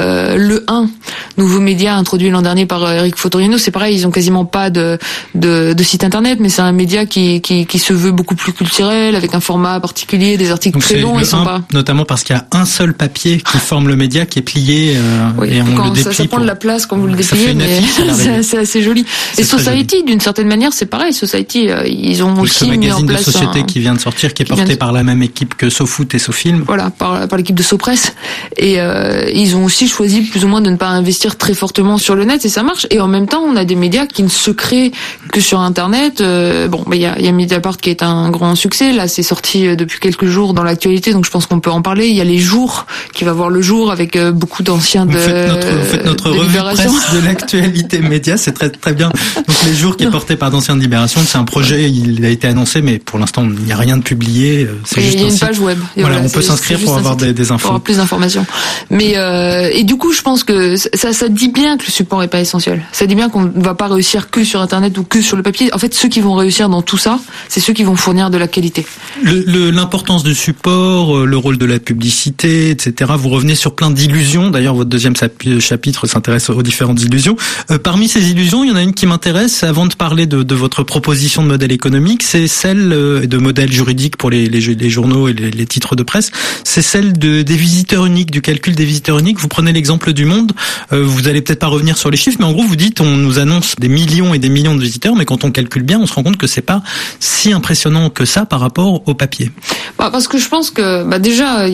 Le 1, nouveau média introduit l'an dernier par Eric Fotorino, c'est pareil, ils ont quasiment pas de site internet, mais c'est un média qui se veut beaucoup plus culturel, avec un format particulier, des articles très longs et sympas. Notamment parce qu'il y a un seul papier qui forme le média, qui est plié, et on le déplie. Ça prend de la place quand vous le dépliez, mais c'est assez joli. Et Society, d'une certaine manière, c'est pareil. Society, ils ont aussi mis en place ce magazine de société qui vient de sortir, qui est porté par la même équipe que SoFoot et SoFilm. Voilà, par l'équipe de SoPress. Et ils ont aussi choisi plus ou moins de ne pas investir très fortement sur le net, et ça marche. Et en même temps, on a des médias qui ne se créent que sur Internet. Il y a Mediapart qui est un grand succès. Là, c'est sorti depuis quelques jours dans l'actualité, donc je pense qu'on peut en parler. Il y a Les Jours qui va voir le jour avec beaucoup d'anciens vous faites notre revue presse de l'actualité média, c'est très très bien. Donc Les Jours qui est porté par d'anciens de Libération, c'est un projet, il a été annoncé, mais pour l'instant il n'y a rien de publié. C'est juste il y a une page web. Voilà, on peut s'inscrire pour avoir des infos. Pour avoir plus d'informations. Mais et du coup, je pense que ça dit bien que le support est pas essentiel. Ça dit bien qu'on ne va pas réussir que sur Internet ou que sur le papier. En fait, ceux qui vont réussir dans tout ça, c'est ceux qui vont fournir de la qualité. L'importance du support, le rôle de la publicité, etc. Vous revenez sur plein d'illusions. D'ailleurs, votre deuxième chapitre s'intéresse aux différentes illusions. Parmi ces illusions, il y en a une qui m'intéresse avant de parler de votre proposition de modèle économique, c'est celle de modèle juridique pour les journaux et les titres de presse. C'est celle des visiteurs uniques, du calcul des visiteurs uniques. Vous prenez l'exemple du Monde. Vous allez peut-être pas revenir sur les chiffres, mais en gros, vous dites, on nous annonce des millions et des millions de visiteurs, mais quand on calcule bien, on se rend compte que c'est pas si impressionnant que ça par rapport au papier. Parce que je pense que déjà il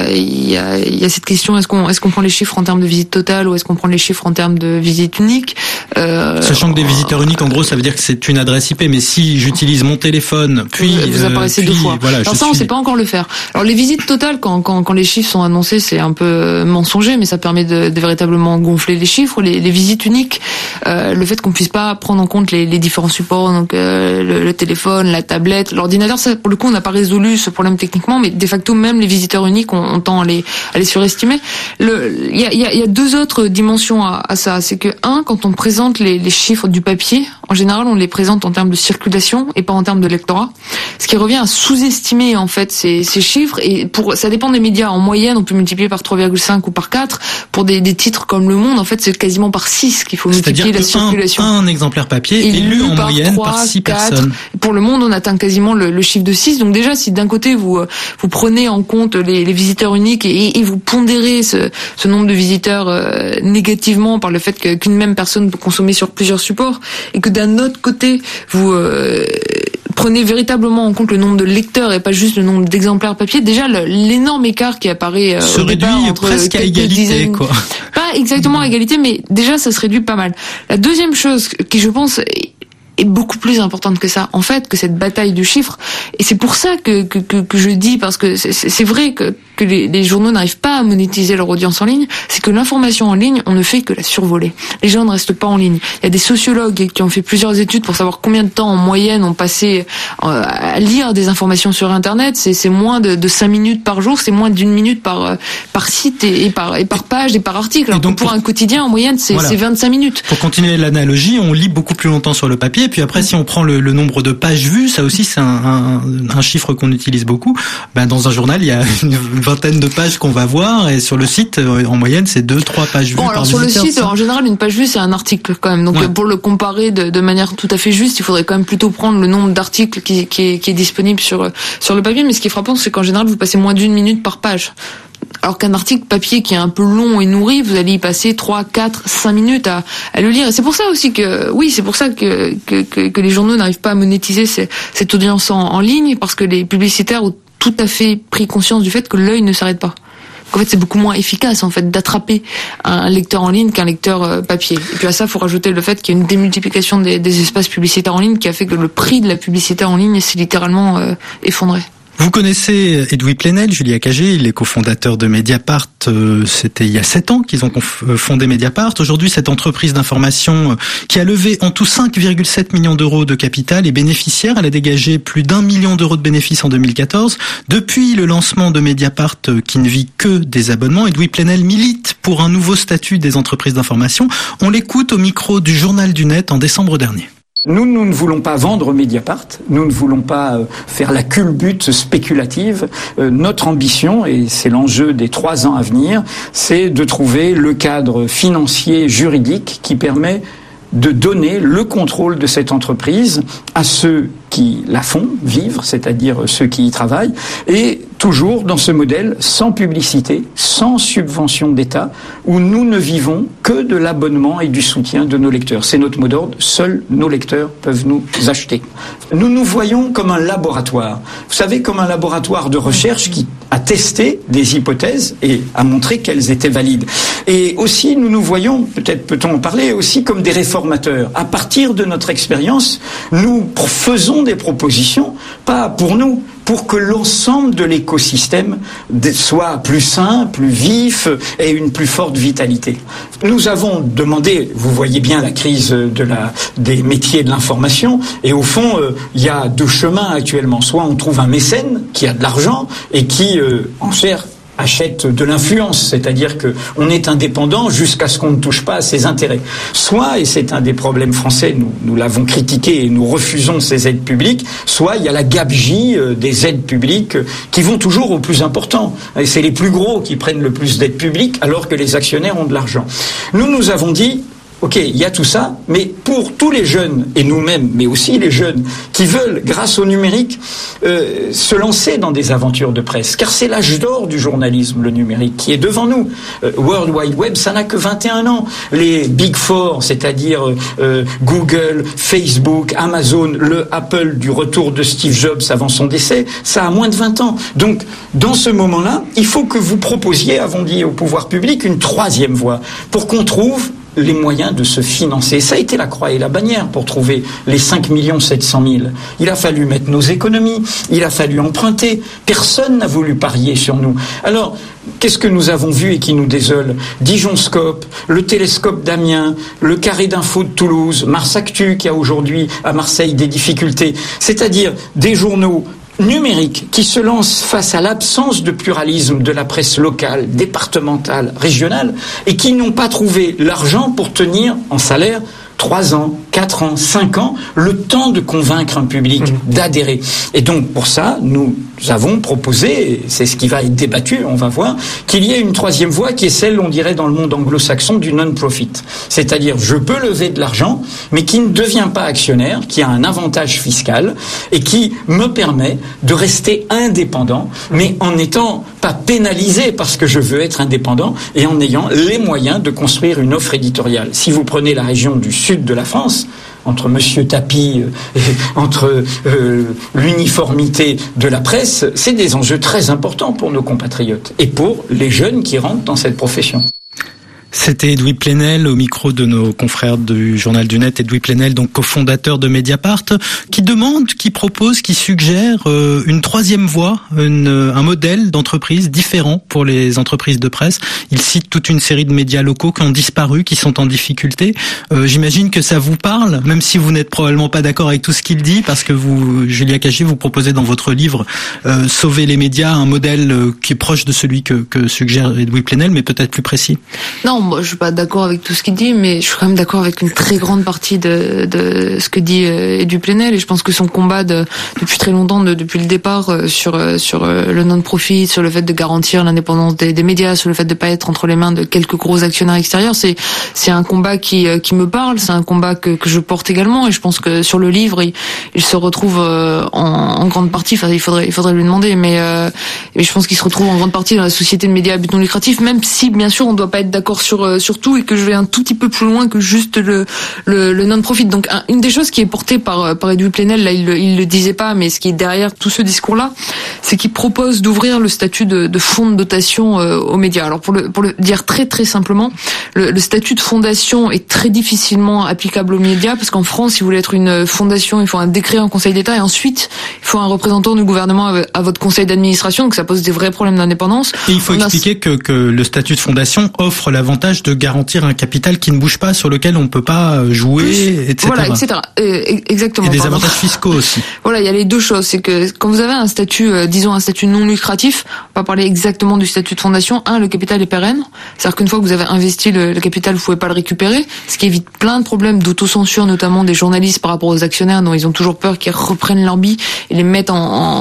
y a cette question, est-ce qu'on prend les chiffres en termes de visite totale ou est-ce qu'on prend les chiffres en termes de visite unique, sachant que des visiteurs uniques, en gros, ça veut dire que c'est une adresse IP, mais si j'utilise mon téléphone, puis vous apparaissez deux fois. Voilà, alors ça, on sait pas encore le faire. Alors les visites totales, quand les chiffres sont annoncés, c'est un peu mensonger, mais ça permet de véritablement gonfler les chiffres. Les visites uniques, le fait qu'on puisse pas prendre en compte les différents supports, donc le téléphone, la tablette, l'ordinateur, ça pour le coup on n'a pas résolu ce problème techniquement, mais de facto même les visiteurs uniques, on tend à les surestimer. Il y a deux autres dimensions à ça, c'est que quand on présente les chiffres du papier, en général on les présente en termes de circulation et pas en termes de lectorat, ce qui revient à sous-estimer en fait ces chiffres, et ça dépend des médias. En moyenne on peut multiplier par 3,5 ou par 4. Pour des titres comme Le Monde, en fait c'est quasiment par 6 qu'il faut multiplier la circulation. Un exemplaire papier est lu en moyenne 3, par 6 personnes. Pour Le Monde, on atteint quasiment le chiffre de 6. Donc déjà, si d'un côté vous prenez en compte les visiteurs uniques et vous pondérez ce nombre de visiteurs négativement par le fait qu'une même personne peut consommer sur plusieurs supports, et que d'un autre côté vous prenez véritablement en compte le nombre de lecteurs et pas juste le nombre d'exemplaires papier, déjà l'énorme écart qui apparaît se réduit presque à égalité, quoi. Pas exactement à égalité, mais déjà ça se réduit pas mal. La deuxième chose qui, je pense, est beaucoup plus importante que ça, en fait, que cette bataille du chiffre. Et c'est pour ça que je dis, parce que c'est vrai que les journaux n'arrivent pas à monétiser leur audience en ligne, c'est que l'information en ligne, on ne fait que la survoler. Les gens ne restent pas en ligne. Il y a des sociologues qui ont fait plusieurs études pour savoir combien de temps en moyenne on passait à lire des informations sur Internet. C'est moins de 5 minutes par jour, c'est moins d'1 minute par site et par page et par article. Alors donc pour un quotidien, en moyenne, c'est 25 minutes. Pour continuer l'analogie, on lit beaucoup plus longtemps sur le papier, puis après si on prend le nombre de pages vues, ça aussi c'est un chiffre qu'on utilise beaucoup. Dans un journal, il y a une vingtaine de pages qu'on va voir, et sur le site, en moyenne, c'est 2-3 pages vues par sur visiteur. Le site, en général, une page vue, c'est un article quand même. Donc pour le comparer de manière tout à fait juste, il faudrait quand même plutôt prendre le nombre d'articles qui est disponible sur le papier. Mais ce qui est frappant, c'est qu'en général, vous passez moins d'1 minute par page. Alors qu'un article papier qui est un peu long et nourri, vous allez y passer 3, 4, 5 minutes à le lire. Et c'est pour ça aussi que les journaux n'arrivent pas à monétiser cette audience en ligne, parce que les publicitaires ont tout à fait pris conscience du fait que l'œil ne s'arrête pas. En fait, c'est beaucoup moins efficace, en fait, d'attraper un lecteur en ligne qu'un lecteur papier. Et puis à ça, il faut rajouter le fait qu'il y a une démultiplication des espaces publicitaires en ligne qui a fait que le prix de la publicité en ligne s'est littéralement effondré. Vous connaissez Edoui Plenel, Julia Cagé, il est cofondateur de Mediapart. C'était il y a 7 ans qu'ils ont fondé Mediapart. Aujourd'hui, cette entreprise d'information qui a levé en tout 5,7 millions d'euros de capital est bénéficiaire. Elle a dégagé plus d'1 million d'euros de bénéfices en 2014. Depuis le lancement de Mediapart, qui ne vit que des abonnements, Edoui Plenel milite pour un nouveau statut des entreprises d'information. On l'écoute au micro du Journal du Net en décembre dernier. Nous ne voulons pas vendre Mediapart, nous ne voulons pas faire la culbute spéculative. Notre ambition, et c'est l'enjeu des 3 ans à venir, c'est de trouver le cadre financier juridique qui permet de donner le contrôle de cette entreprise à ceux qui la font vivre, c'est-à-dire ceux qui y travaillent, et toujours dans ce modèle sans publicité, sans subvention d'État, où nous ne vivons que de l'abonnement et du soutien de nos lecteurs. C'est notre mot d'ordre, seuls nos lecteurs peuvent nous acheter. Nous nous voyons comme un laboratoire. Vous savez, comme un laboratoire de recherche qui a testé des hypothèses et a montré qu'elles étaient valides. Et aussi, nous nous voyons, peut-être peut-on en parler, aussi comme des réformateurs. À partir de notre expérience, nous faisons des propositions, pas pour nous, pour que l'ensemble de l'écosystème soit plus sain, plus vif et une plus forte vitalité. Nous avons demandé, vous voyez bien la crise des métiers de l'information, et au fond, il y a 2 chemins actuellement. Soit on trouve un mécène qui a de l'argent et qui en sert achète de l'influence, c'est-à-dire que on est indépendant jusqu'à ce qu'on ne touche pas à ses intérêts. Soit, et c'est un des problèmes français, nous l'avons critiqué et nous refusons ces aides publiques, soit il y a la gabegie des aides publiques qui vont toujours au plus important. Et c'est les plus gros qui prennent le plus d'aides publiques alors que les actionnaires ont de l'argent. Nous avons dit, ok, il y a tout ça, mais pour tous les jeunes, et nous-mêmes, mais aussi les jeunes, qui veulent, grâce au numérique, se lancer dans des aventures de presse, car c'est l'âge d'or du journalisme, le numérique, qui est devant nous. World Wide Web, ça n'a que 21 ans. Les Big Four, c'est-à-dire Google, Facebook, Amazon, le Apple du retour de Steve Jobs avant son décès, ça a moins de 20 ans. Donc, dans ce moment-là, il faut que vous proposiez, avons dit au pouvoir public, une 3e voie, pour qu'on trouve les moyens de se financer. Ça a été la croix et la bannière pour trouver les 5 700 000. Il a fallu mettre nos économies, il a fallu emprunter. Personne n'a voulu parier sur nous. Alors, qu'est-ce que nous avons vu et qui nous désole? Dijonscope, le télescope d'Amiens, le carré d'info de Toulouse, Mars Actu qui a aujourd'hui à Marseille des difficultés. C'est-à-dire des journaux numérique qui se lance face à l'absence de pluralisme de la presse locale, départementale, régionale, et qui n'ont pas trouvé l'argent pour tenir en salaire 3 ans, 4 ans, 5 ans, le temps de convaincre un public d'adhérer. Et donc, pour ça, nous avons proposé, et c'est ce qui va être débattu, on va voir, qu'il y ait une 3e voie qui est celle, on dirait, dans le monde anglo-saxon, du non-profit. C'est-à-dire, je peux lever de l'argent, mais qui ne devient pas actionnaire, qui a un avantage fiscal, et qui me permet de rester indépendant, mais en n'étant pas pénalisé parce que je veux être indépendant, et en ayant les moyens de construire une offre éditoriale. Si vous prenez la région du sud de la France, entre Monsieur Tapie et entre l'uniformité de la presse, c'est des enjeux très importants pour nos compatriotes et pour les jeunes qui rentrent dans cette profession. C'était Edoui Plenel au micro de nos confrères du Journal du Net. Edoui Plenel, donc cofondateur de Mediapart, qui demande, qui propose, qui suggère une 3e voie, un modèle d'entreprise différent pour les entreprises de presse. Il cite toute une série de médias locaux qui ont disparu, qui sont en difficulté. J'imagine que ça vous parle, même si vous n'êtes probablement pas d'accord avec tout ce qu'il dit, parce que vous, Julia Cagé, vous proposez dans votre livre Sauver les médias, un modèle qui est proche de celui que suggère Edoui Plenel, mais peut-être plus précis. Non, moi, je suis pas d'accord avec tout ce qu'il dit, mais je suis quand même d'accord avec une très grande partie de ce que dit Edoui Plenel, et je pense que son combat depuis très longtemps, depuis le départ, sur le non-profit, sur le fait de garantir l'indépendance des médias, sur le fait de pas être entre les mains de quelques gros actionnaires extérieurs, c'est un combat qui me parle, c'est un combat que je porte également, et je pense que sur le livre, il se retrouve en grande partie, enfin il faudrait lui demander, mais je pense qu'il se retrouve en grande partie dans la société de médias à but non lucratif, même si bien sûr on doit pas être d'accord sur sur tout et que je vais un tout petit peu plus loin que juste le non-profit. Donc une des choses qui est portée par Edoui Plenel, là il le disait pas, mais ce qui est derrière tout ce discours-là, c'est qu'il propose d'ouvrir le statut de fonds de dotation aux médias. Alors pour le dire très très simplement, le statut de fondation est très difficilement applicable aux médias parce qu'en France, si vous voulez être une fondation, il faut un décret en Conseil d'État et ensuite il faut un représentant du gouvernement à votre conseil d'administration, donc ça pose des vrais problèmes d'indépendance. Et il faut expliquer que le statut de fondation offre l'avantage de garantir un capital qui ne bouge pas, sur lequel on ne peut pas jouer, etc. Voilà, etc. Exactement. Et des avantages fiscaux aussi. Voilà, il y a les deux choses. C'est que quand vous avez un statut, disons un statut non lucratif, on va parler exactement du statut de fondation. Le capital est pérenne. C'est-à-dire qu'une fois que vous avez investi le capital, vous pouvez pas le récupérer, ce qui évite plein de problèmes d'autocensure, notamment des journalistes par rapport aux actionnaires dont ils ont toujours peur qu'ils reprennent leur bille et les mettent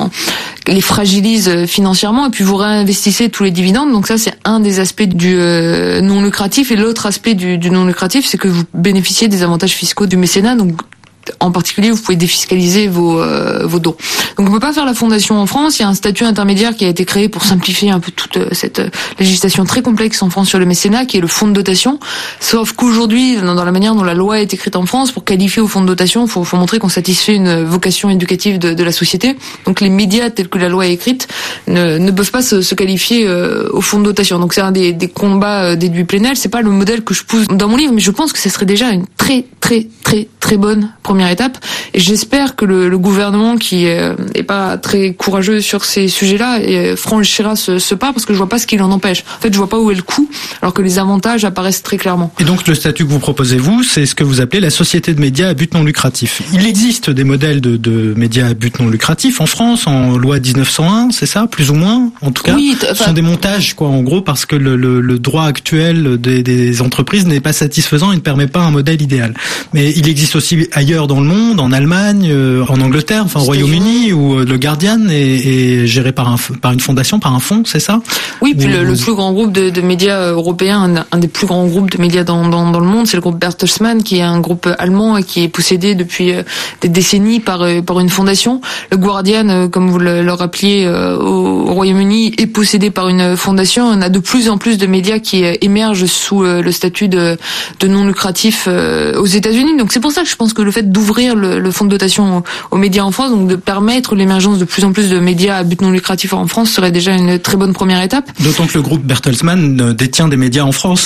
les fragilisent financièrement, et puis vous réinvestissez tous les dividendes. Donc ça, c'est un des aspects du non lucratif. Et l'autre aspect du non lucratif, c'est que vous bénéficiez des avantages fiscaux du mécénat. Donc en particulier, vous pouvez défiscaliser vos dons. Donc on peut pas faire la fondation en France. Il y a un statut intermédiaire qui a été créé pour simplifier un peu toute cette législation très complexe en France sur le mécénat, qui est le fonds de dotation. Sauf qu'aujourd'hui, dans la manière dont la loi est écrite en France, pour qualifier au fonds de dotation, faut montrer qu'on satisfait une vocation éducative de la société. Donc les médias tels que la loi est écrite ne peuvent pas se qualifier au fonds de dotation. Donc c'est un des combats d'Edoui Plenel. C'est pas le modèle que je pousse dans mon livre, mais je pense que ce serait déjà une très très très très bonne première étape. Et j'espère que le gouvernement, qui est pas très courageux sur ces sujets-là, franchira ce pas, parce que je vois pas ce qui l'en empêche. En fait, je vois pas où est le coût, alors que les avantages apparaissent très clairement. Et donc le statut que vous proposez, vous, c'est ce que vous appelez la société de médias à but non lucratif. Il existe des modèles de médias à but non lucratif en France, en loi 1901, c'est ça, plus ou moins, en tout cas. Oui, ce sont des montages, quoi, en gros, parce que le droit actuel des entreprises n'est pas satisfaisant et ne permet pas un modèle idéal. Mais il existe aussi ailleurs dans le monde, en Allemagne, en Angleterre, enfin au Royaume-Uni, où le Guardian est géré par une fondation, par un fonds, c'est ça? Oui, puis le plus grand groupe de médias européens, un des plus grands groupes de médias dans le monde, c'est le groupe Bertelsmann, qui est un groupe allemand et qui est possédé depuis des décennies par une fondation. Le Guardian, comme vous le rappeliez, au Royaume-Uni, est possédé par une fondation. On a de plus en plus de médias qui émergent sous le statut de non lucratif aux États-Unis. Donc c'est pour ça que je pense que le fait d'ouvrir le fonds de dotation aux médias en France, donc de permettre l'émergence de plus en plus de médias à but non lucratif en France, serait déjà une très bonne première étape. D'autant que le groupe Bertelsmann détient des médias en France.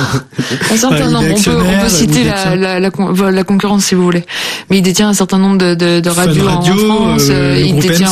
Un certain nombre. On peut citer la concurrence si vous voulez. Mais il détient un certain nombre de radios en France. Il groupe détient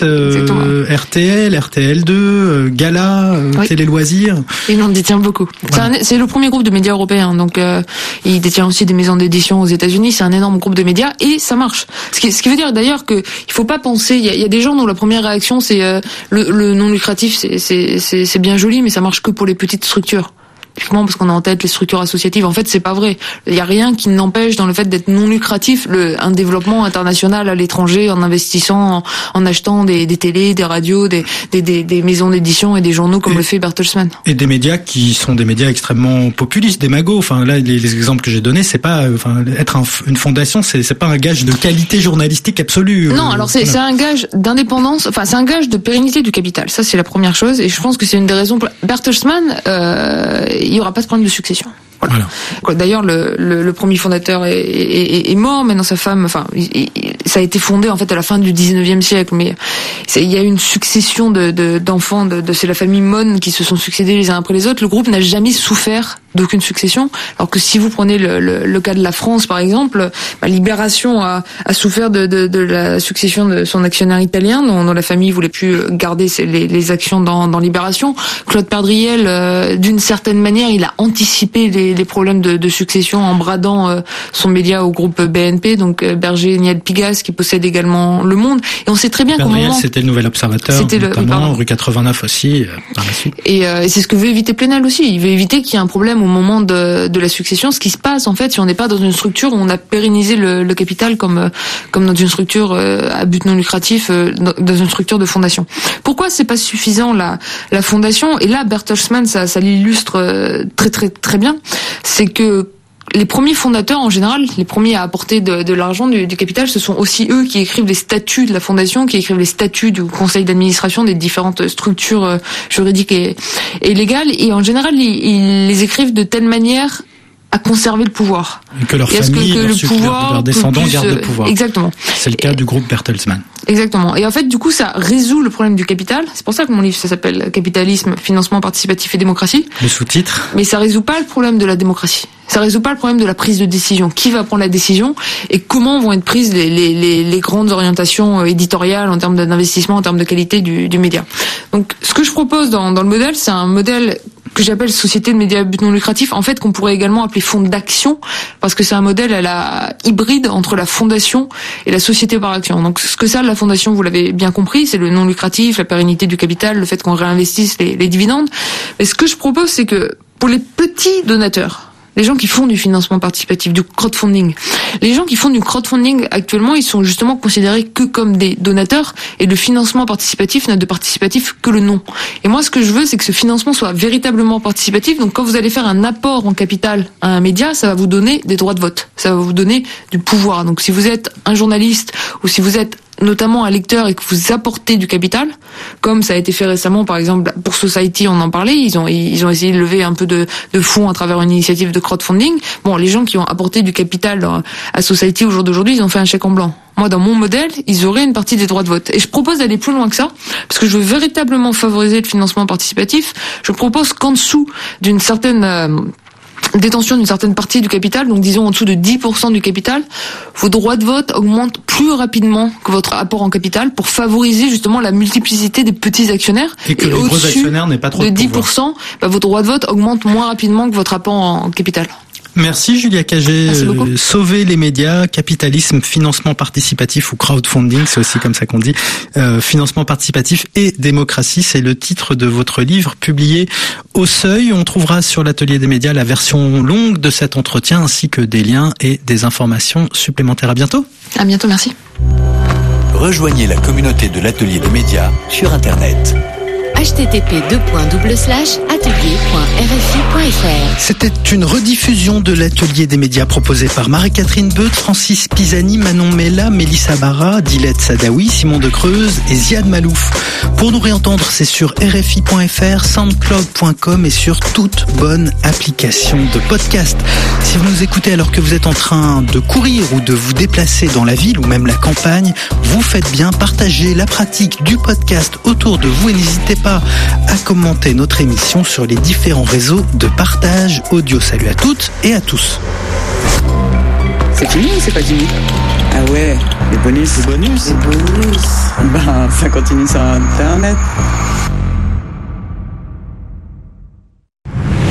M6, RTL, RTL2, Gala, oui. Télé Loisirs. Il en détient beaucoup. Ouais. C'est le premier groupe de médias européens. Donc il détient aussi des maisons d'édition aux États-Unis. C'est un énorme groupe de médias et ça marche. Ce qui veut dire d'ailleurs que il faut pas penser. Il y a des gens dont la première réaction c'est le non lucratif, c'est bien joli, mais ça marche que pour les petites structures. Typiquement parce qu'on a en tête les structures associatives. En fait, c'est pas vrai. Il y a rien qui n'empêche dans le fait d'être non lucratif un développement international à l'étranger en investissant, en achetant des télés, des radios, des maisons d'édition et des journaux comme le fait Bertelsmann. Et des médias qui sont des médias extrêmement populistes, démagos. Enfin là, les exemples que j'ai donnés, c'est pas, être une fondation, c'est pas un gage de qualité journalistique absolue. Non, alors c'est un gage d'indépendance. Enfin, c'est un gage de pérennité du capital. Ça, c'est la première chose. Et je pense que c'est une des raisons pour Bertelsmann. Il y aura pas de problème de succession. Voilà. D'ailleurs, le premier fondateur est mort. Maintenant, sa femme, ça a été fondé en fait à la fin du 19e siècle, mais il y a une succession d'enfants c'est la famille Mon qui se sont succédés les uns après les autres. Le groupe n'a jamais souffert d'aucune succession, alors que si vous prenez le cas de la France par exemple, Libération a souffert de la succession de son actionnaire italien dont la famille voulait plus garder les actions dans Libération. Claude Perdriel, d'une certaine manière, il a anticipé les problèmes de succession en bradant son média au groupe BNP, donc Berger Niel Pigas, qui possède également Le Monde. Et on sait très bien Perdriel, c'était le Nouvel Observateur, notamment rue 89 aussi, par la suite. Et c'est ce que veut éviter Plenel aussi. Il veut éviter qu'il y ait un problème au moment de la succession. Ce qui se passe en fait, si on n'est pas dans une structure où on a pérennisé le capital comme dans une structure à but non lucratif, dans une structure de fondation. Pourquoi c'est pas suffisant la fondation? Et là, Bertelsmann, ça l'illustre très très très bien. C'est que les premiers fondateurs, en général, les premiers à apporter de l'argent, du capital, ce sont aussi eux qui écrivent les statuts de la fondation, qui écrivent les statuts du conseil d'administration des différentes structures juridiques et légales. Et en général, ils les écrivent de telle manière à conserver le pouvoir. Et que leur famille, leurs descendants gardent le pouvoir. Exactement. C'est le cas du groupe Bertelsmann. Exactement. Et en fait, du coup, ça résout le problème du capital. C'est pour ça que mon livre, ça s'appelle Capitalisme, financement participatif et démocratie. Le sous-titre. Mais ça résout pas le problème de la démocratie. Ça résout pas le problème de la prise de décision. Qui va prendre la décision et comment vont être prises les grandes orientations éditoriales en termes d'investissement, en termes de qualité du média. Donc, ce que je propose dans le modèle, c'est un modèle que j'appelle société de médias à but non lucratif, en fait, qu'on pourrait également appeler fonds d'action, parce que c'est un modèle à la hybride entre la fondation et la société par action. Donc, ce que ça, la fondation, vous l'avez bien compris, c'est le non lucratif, la pérennité du capital, le fait qu'on réinvestisse les dividendes. Mais ce que je propose, c'est que pour les petits donateurs, les gens qui font du financement participatif, du crowdfunding. Les gens qui font du crowdfunding actuellement, ils sont justement considérés que comme des donateurs et le financement participatif n'a de participatif que le nom. Et moi, ce que je veux, c'est que ce financement soit véritablement participatif. Donc, quand vous allez faire un apport en capital à un média, ça va vous donner des droits de vote. Ça va vous donner du pouvoir. Donc, si vous êtes un journaliste ou si vous êtes notamment un lecteur et que vous apportez du capital, comme ça a été fait récemment, par exemple, pour Society, on en parlait, ils ont essayé de lever un peu de fonds à travers une initiative de crowdfunding. Bon, les gens qui ont apporté du capital à Society au jour d'aujourd'hui, ils ont fait un chèque en blanc. Moi, dans mon modèle, ils auraient une partie des droits de vote. Et je propose d'aller plus loin que ça, parce que je veux véritablement favoriser le financement participatif. Je propose qu'en dessous d'une certaine détention d'une certaine partie du capital, donc disons en dessous de 10% du capital, vos droits de vote augmentent plus rapidement que votre apport en capital pour favoriser justement la multiplicité des petits actionnaires. Et que les gros actionnaires n'aient pas trop de 10%, vos droits de vote augmentent moins rapidement que votre apport en capital. Merci Julia Cagé. Sauver les médias, capitalisme, financement participatif ou crowdfunding, c'est aussi comme ça qu'on dit. Financement participatif et démocratie, c'est le titre de votre livre publié au Seuil. On trouvera sur l'Atelier des médias la version longue de cet entretien ainsi que des liens et des informations supplémentaires. À bientôt. À bientôt, merci. Rejoignez la communauté de l'Atelier des médias sur Internet. http://atelier.rfi.fr. C'était une rediffusion de l'Atelier des médias proposé par Marie-Catherine Beut, Francis Pisani, Manon Mella, Mélissa Barra, Dilette Sadawi, Simon de Creuse et Ziad Malouf. Pour nous réentendre, c'est sur rfi.fr, soundcloud.com et sur toute bonne application de podcast. Si vous nous écoutez alors que vous êtes en train de courir ou de vous déplacer dans la ville ou même la campagne, vous faites bien, partager la pratique du podcast autour de vous et n'hésitez pas à commenter notre émission sur les différents réseaux de partage audio. Salut à toutes et à tous. C'est fini ou c'est pas fini? Ah ouais, les bonus. Les bonus. Ça continue sur Internet.